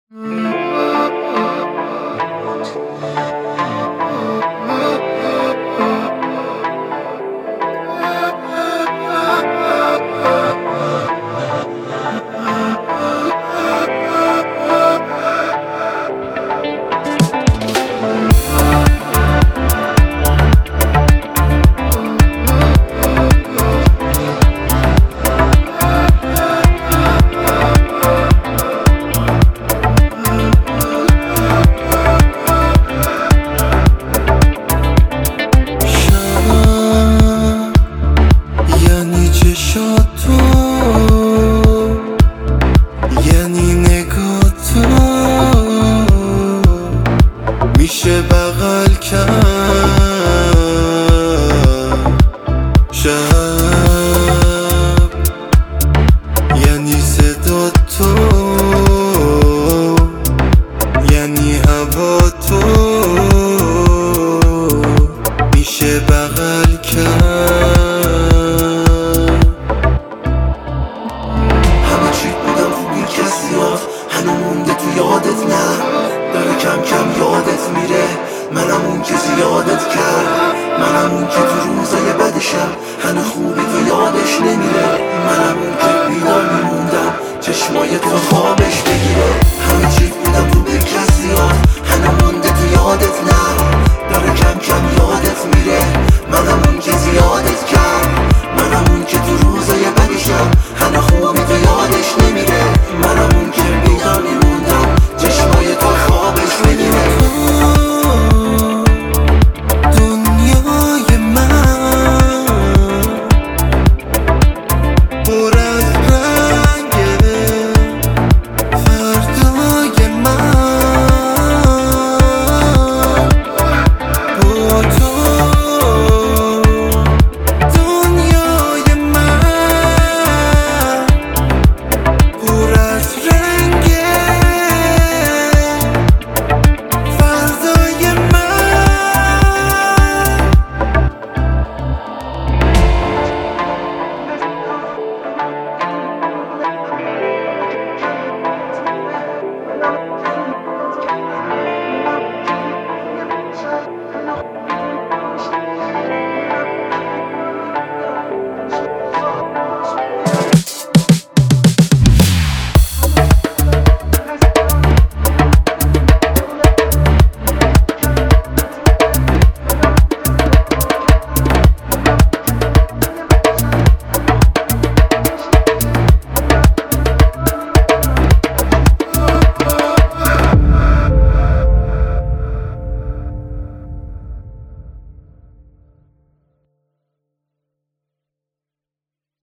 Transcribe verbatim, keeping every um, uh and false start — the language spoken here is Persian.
میشه بغل کرد شب، یعنی صدا تو، یعنی هوا تو، میشه بغل کرد. همه چیت بودم خوبی کسی هاست، هنو مونده تو یادت نه، داره کم کم یادت میره. منم اون که زیادت کرد، منم اون که تو روزای بدشم هنو خوبی تو یادش نمیره. منم اون که بیدار میموندم چشمای تو خوابه